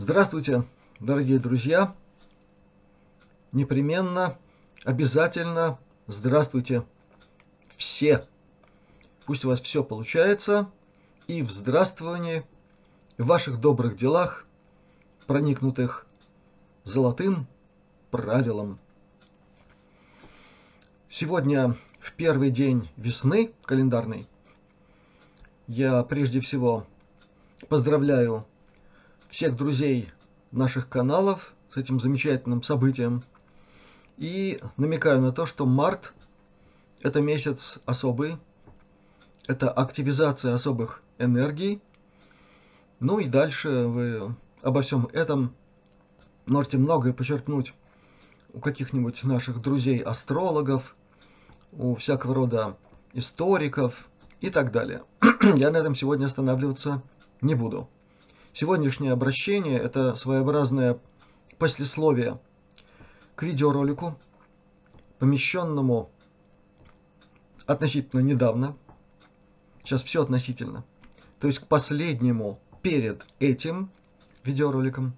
Здравствуйте, дорогие друзья! Непременно, обязательно здравствуйте все! Пусть у вас все получается, и в здравствовании, в ваших добрых делах, проникнутых золотым правилом. Сегодня, в первый день весны календарной, я прежде всего поздравляю всех друзей наших каналов с этим замечательным событием и намекаю на то, что март – это месяц особый, это активизация особых энергий. Ну и дальше вы обо всем этом можете многое почерпнуть у каких-нибудь наших друзей-астрологов, у всякого рода историков и так далее. Я на этом сегодня останавливаться не буду. Сегодняшнее обращение – это своеобразное послесловие к видеоролику, помещенному относительно недавно, сейчас все относительно, то есть к последнему перед этим видеороликом,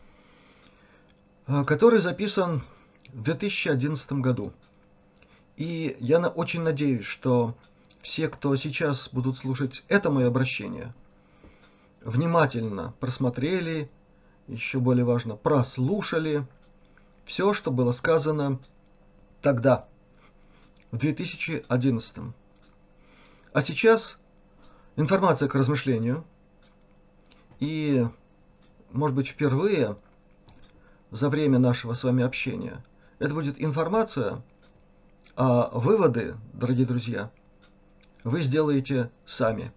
который записан в 2011 году. И я очень надеюсь, что все, кто сейчас будут слушать это мое обращение, внимательно просмотрели, еще более важно, прослушали все, что было сказано тогда, в 2011. А сейчас информация к размышлению. И, может быть, впервые за время нашего с вами общения это будет информация, а выводы, дорогие друзья, вы сделаете сами.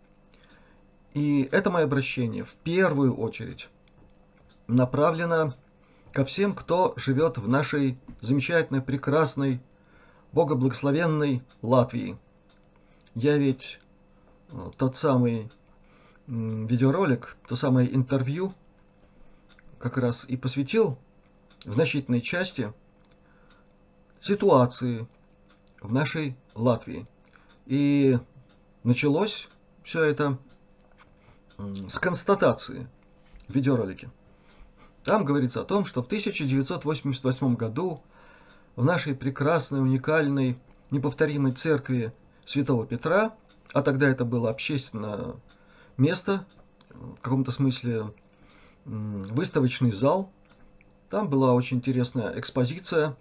И это мое обращение в первую очередь направлено ко всем, кто живет в нашей замечательной, прекрасной, богоблагословенной Латвии. Я ведь тот самый видеоролик, то самое интервью как раз и посвятил в значительной части ситуации в нашей Латвии. И началось все это с констатации в видеоролике. Там говорится о том, что в 1988 году в нашей прекрасной, уникальной, неповторимой церкви Святого Петра, а тогда это было общественное место, в каком-то смысле выставочный зал, там была очень интересная экспозиция,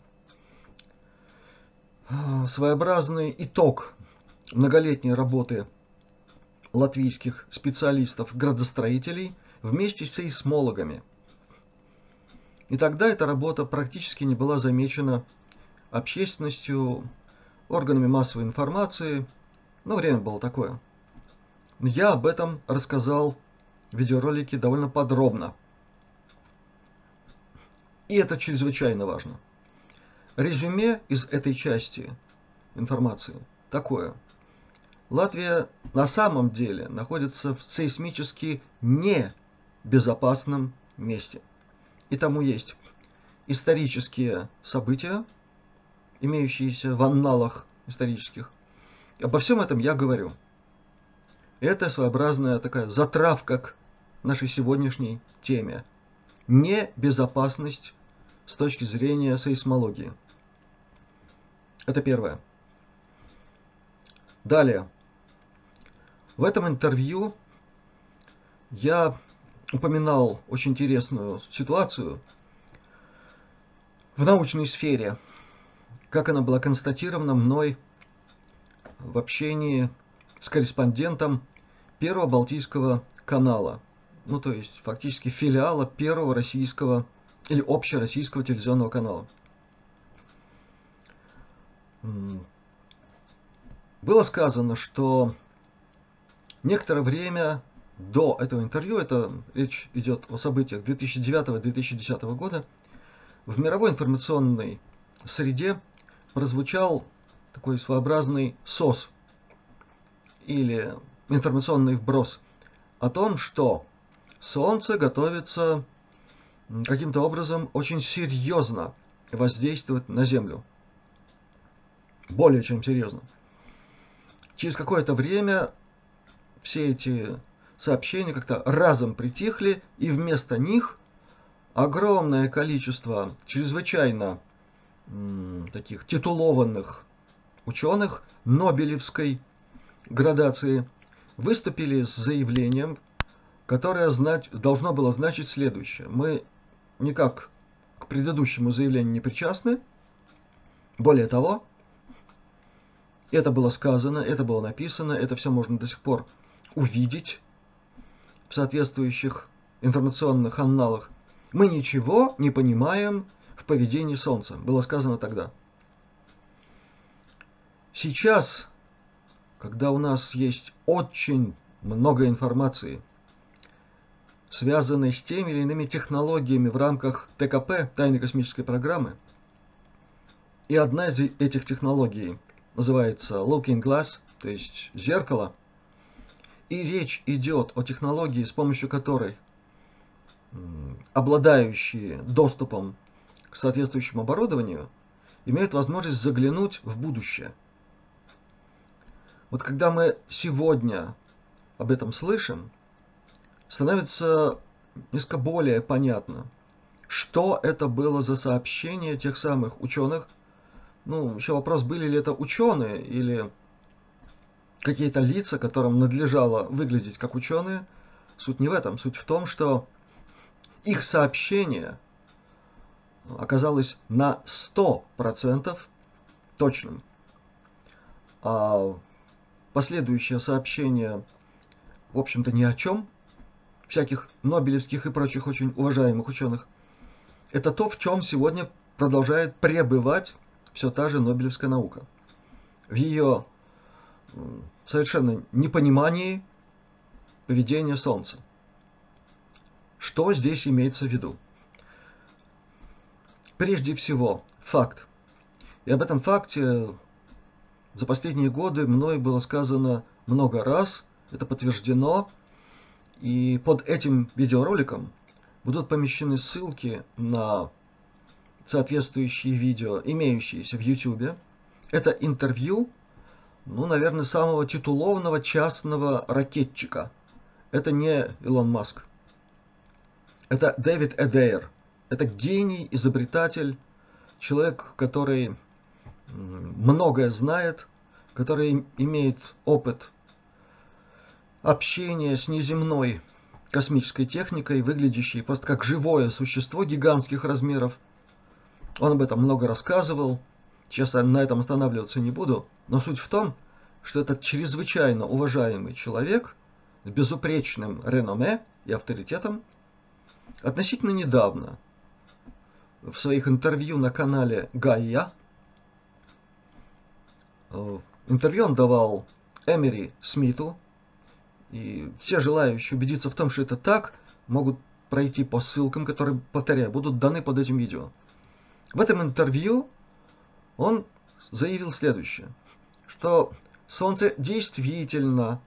своеобразный итог многолетней работы латвийских специалистов-градостроителей вместе с сейсмологами. И тогда эта работа практически не была замечена общественностью, органами массовой информации, но время было такое. Я об этом рассказал в видеоролике довольно подробно. И это чрезвычайно важно. Резюме из этой части информации такое. Латвия на самом деле находится в сейсмически небезопасном месте. И тому есть исторические события, имеющиеся в анналах исторических. Обо всем этом я говорю. Это своеобразная такая затравка к нашей сегодняшней теме. Небезопасность с точки зрения сейсмологии. Это первое. Далее. В этом интервью я упоминал очень интересную ситуацию в научной сфере, как она была констатирована мной в общении с корреспондентом Первого Балтийского канала, ну то есть фактически филиала Первого Российского или Общероссийского телевизионного канала. Было сказано, что некоторое время до этого интервью, это речь идет о событиях 2009-2010 года, в мировой информационной среде прозвучал такой своеобразный СОС или информационный вброс о том, что Солнце готовится каким-то образом очень серьезно воздействовать на Землю. Более чем серьезно. Через какое-то время все эти сообщения как-то разом притихли, и вместо них огромное количество чрезвычайно таких титулованных ученых Нобелевской градации выступили с заявлением, которое должно было значить следующее. Мы никак к предыдущему заявлению не причастны. Более того, это было сказано, это было написано, это все можно до сих пор увидеть в соответствующих информационных аналах. Мы ничего не понимаем в поведении Солнца, было сказано тогда. Сейчас, когда у нас есть очень много информации, связанной с теми или иными технологиями в рамках ТКП, тайной космической программы, и одна из этих технологий называется Looking Glass, то есть зеркало, и речь идет о технологии, с помощью которой обладающие доступом к соответствующему оборудованию имеют возможность заглянуть в будущее. Вот когда мы сегодня об этом слышим, становится несколько более понятно, что это было за сообщение тех самых ученых. Ну, еще вопрос, были ли это ученые или какие-то лица, которым надлежало выглядеть как ученые. Суть не в этом. Суть в том, что их сообщение оказалось на 100% точным. А последующее сообщение, в общем-то, ни о чем, всяких нобелевских и прочих очень уважаемых ученых, это то, в чем сегодня продолжает пребывать все та же нобелевская наука. В ее совершенно непонимании поведения Солнца. Что здесь имеется в виду? Прежде всего, факт. И об этом факте за последние годы мной было сказано много раз, это подтверждено, и под этим видеороликом будут помещены ссылки на соответствующие видео, имеющиеся в YouTube. Это интервью, наверное, самого титулованного частного ракетчика. Это не Илон Маск. Это Дэвид Эдейр. Это гений, изобретатель, человек, который многое знает, который имеет опыт общения с неземной космической техникой, выглядящей просто как живое существо гигантских размеров. Он об этом много рассказывал. Сейчас я на этом останавливаться не буду. Но суть в том, что этот чрезвычайно уважаемый человек с безупречным реноме и авторитетом относительно недавно в своих интервью на канале Гайя интервью он давал Эмери Смиту, и все желающие убедиться в том, что это так, могут пройти по ссылкам, которые, повторяю, будут даны под этим видео. В этом интервью он заявил следующее, что Солнце действительно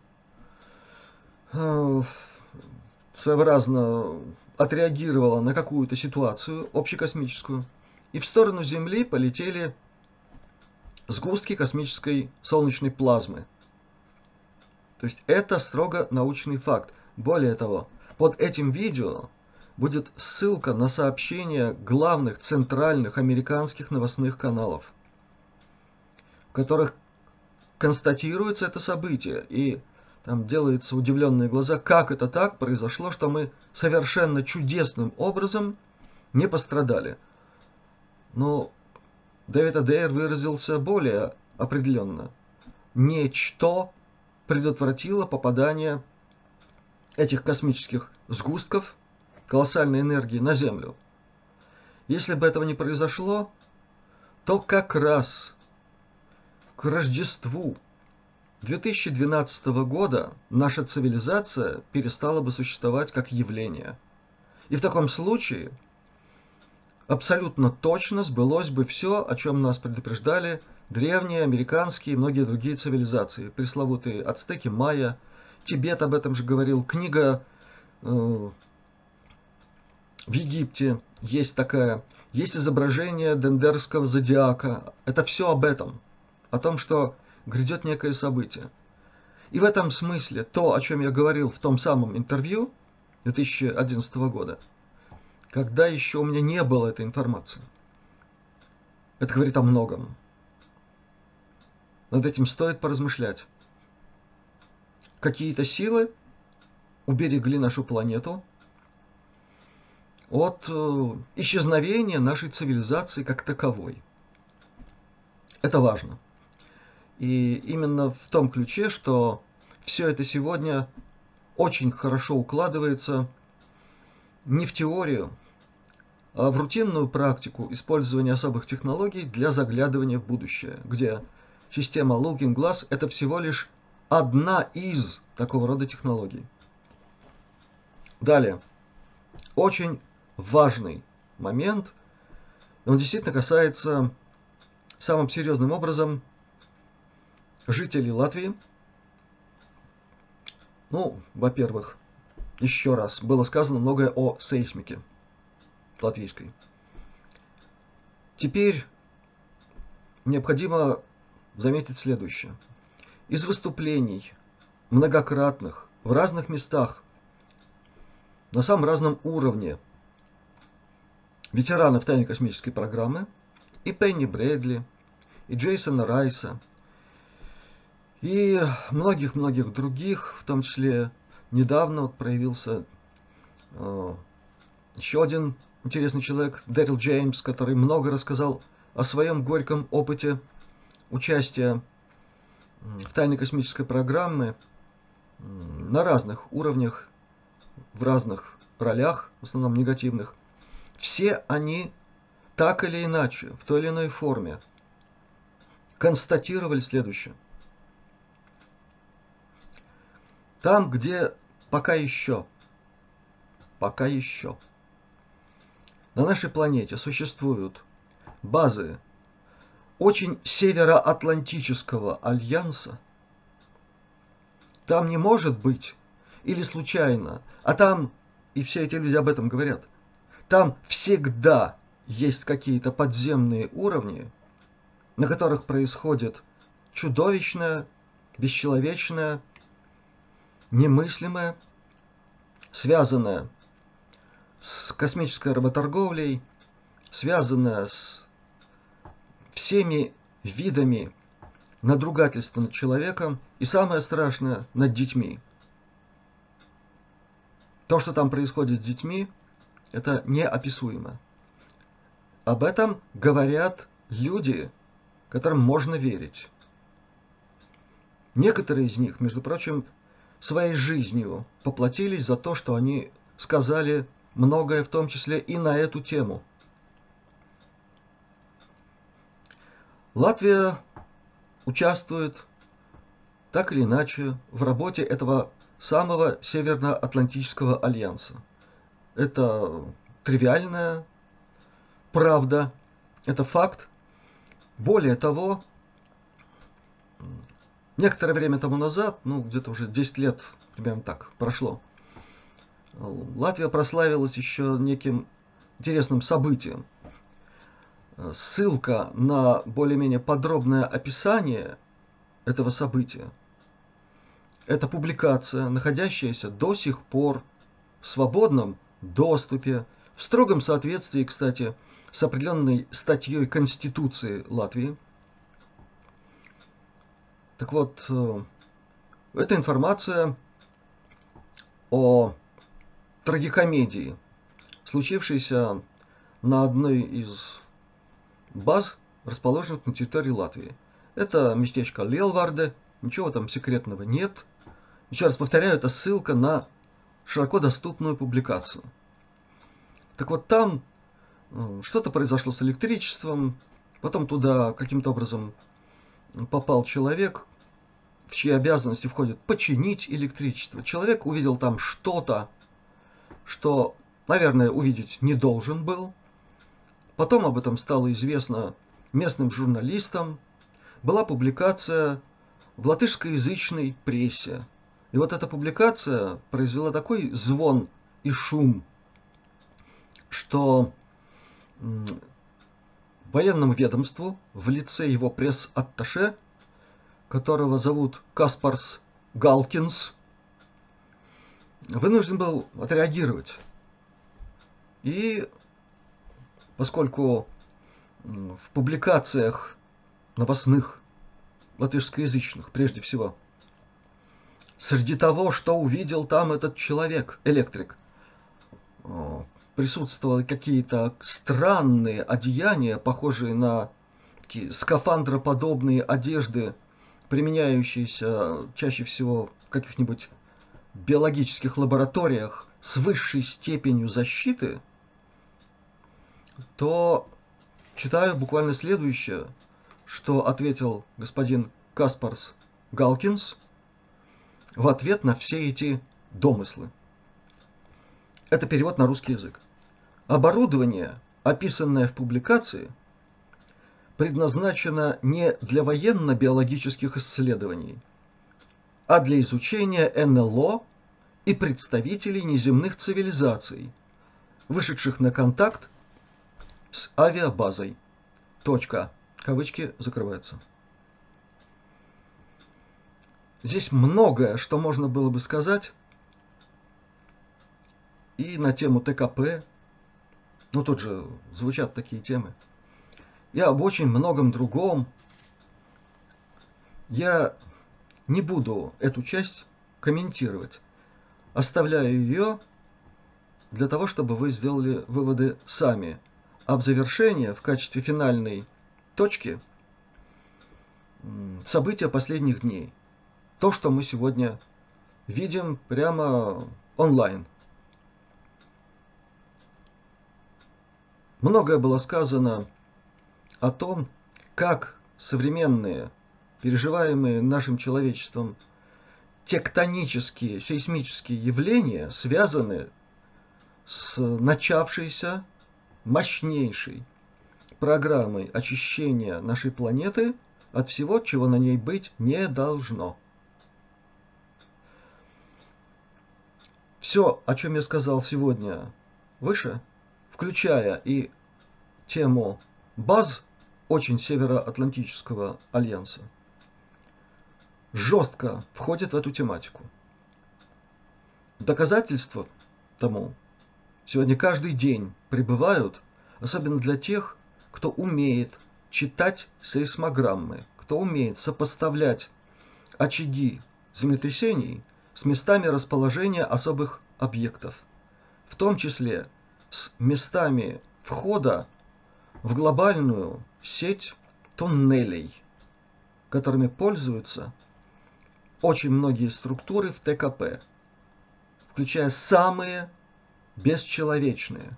своеобразно отреагировало на какую-то ситуацию общекосмическую, и в сторону Земли полетели сгустки космической солнечной плазмы. То есть это строго научный факт. Более того, под этим видео будет ссылка на сообщения главных центральных американских новостных каналов, в которых констатируется это событие, и там делаются удивленные глаза, как это так произошло, что мы совершенно чудесным образом не пострадали. Но Дэвид Эдейр выразился более определенно. Ничто предотвратило попадание этих космических сгустков колоссальной энергии на Землю. Если бы этого не произошло, то как раз к Рождеству 2012 года наша цивилизация перестала бы существовать как явление. И в таком случае абсолютно точно сбылось бы все, о чем нас предупреждали древние, американские и многие другие цивилизации. Пресловутые ацтеки, майя, Тибет об этом же говорил. Книга в Египте есть такая. Есть изображение Дендерского зодиака. Это все об этом. О том, что грядет некое событие. И в этом смысле то, о чем я говорил в том самом интервью 2011 года, когда еще у меня не было этой информации. Это говорит о многом. Над этим стоит поразмышлять. Какие-то силы уберегли нашу планету от исчезновения нашей цивилизации как таковой. Это важно. И именно в том ключе, что все это сегодня очень хорошо укладывается не в теорию, а в рутинную практику использования особых технологий для заглядывания в будущее, где система Looking Glass – это всего лишь одна из такого рода технологий. Далее. Очень важный момент. Он действительно касается самым серьезным образом жителей Латвии. Ну, во-первых, еще раз, было сказано многое о сейсмике латвийской. Теперь необходимо заметить следующее. Из выступлений многократных в разных местах на самом разном уровне ветеранов тайной космической программы и Пенни Брэдли, и Джейсона Райса, и многих-многих других, в том числе недавно вот проявился еще один интересный человек, Дэрил Джеймс, который много рассказал о своем горьком опыте участия в тайной космической программе на разных уровнях, в разных ролях, в основном негативных. Все они так или иначе, в той или иной форме констатировали следующее. Там, где пока еще на нашей планете существуют базы очень североатлантического альянса, там не может быть, или случайно, а там, и все эти люди об этом говорят, там всегда есть какие-то подземные уровни, на которых происходит чудовищное, бесчеловечное, немыслимое, связанное с космической работорговлей, связанное с всеми видами надругательства над человеком и, самое страшное, над детьми. То, что там происходит с детьми, это неописуемо. Об этом говорят люди, которым можно верить. Некоторые из них, между прочим, своей жизнью поплатились за то, что они сказали многое, в том числе и на эту тему. Латвия участвует так или иначе в работе этого самого Североатлантического альянса. Это тривиальная правда, это факт. Более того, некоторое время тому назад, где-то уже 10 лет, примерно так, прошло, Латвия прославилась еще неким интересным событием. Ссылка на более-менее подробное описание этого события – это публикация, находящаяся до сих пор в свободном доступе, в строгом соответствии, кстати, с определенной статьей Конституции Латвии. Так вот, эта информация о трагикомедии, случившейся на одной из баз, расположенных на территории Латвии. Это местечко Лелварде, ничего там секретного нет. Еще раз повторяю, это ссылка на широко доступную публикацию. Так вот, там что-то произошло с электричеством, потом туда каким-то образом попал человек, в чьи обязанности входит починить электричество. Человек увидел там что-то, что, наверное, увидеть не должен был. Потом об этом стало известно местным журналистам. Была публикация в латышскоязычной прессе. И вот эта публикация произвела такой звон и шум, что военному ведомству в лице его пресс-атташе, которого зовут Каспарс Галкинс, вынужден был отреагировать И поскольку в публикациях новостных, латышскоязычных прежде всего, среди того, что увидел там этот человек, электрик, присутствовали какие-то странные одеяния, похожие на такие скафандроподобные одежды, применяющиеся чаще всего в каких-нибудь биологических лабораториях с высшей степенью защиты, то читаю буквально следующее, что ответил господин Каспарс Галкинс в ответ на все эти домыслы. Это перевод на русский язык. Оборудование, описанное в публикации, предназначено не для военно-биологических исследований, а для изучения НЛО и представителей неземных цивилизаций, вышедших на контакт с авиабазой. Точка. Кавычки закрываются. Здесь многое, что можно было бы сказать и на тему ТКП, ну тут же звучат такие темы, и об очень многом другом. Я не буду эту часть комментировать. Оставляю ее для того, чтобы вы сделали выводы сами. А в завершение, в качестве финальной точки, события последних дней. То, что мы сегодня видим прямо онлайн. Многое было сказано о том, как современные, переживаемые нашим человечеством тектонические, сейсмические явления связаны с начавшейся мощнейшей программой очищения нашей планеты от всего, чего на ней быть не должно. Все, о чем я сказал сегодня выше, включая и тему баз очень Североатлантического альянса, жестко входит в эту тематику. Доказательства тому сегодня каждый день прибывают, особенно для тех, кто умеет читать сейсмограммы, кто умеет сопоставлять очаги землетрясений с местами расположения особых объектов, в том числе с местами входа в глобальную сеть туннелей, которыми пользуются очень многие структуры в ТКП, включая самые бесчеловечные.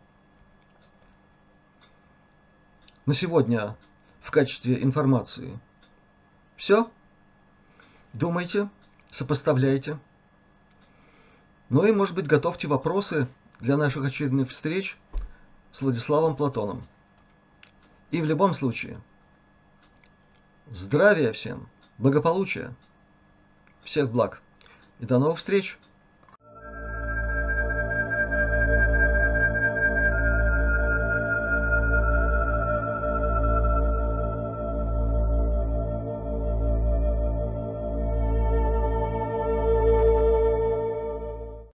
На сегодня в качестве информации все. Думайте, сопоставляйте. Ну и, может быть, готовьте вопросы для наших очередных встреч с Владиславом Платоном. И в любом случае, здравия всем, благополучия, всех благ и до новых встреч!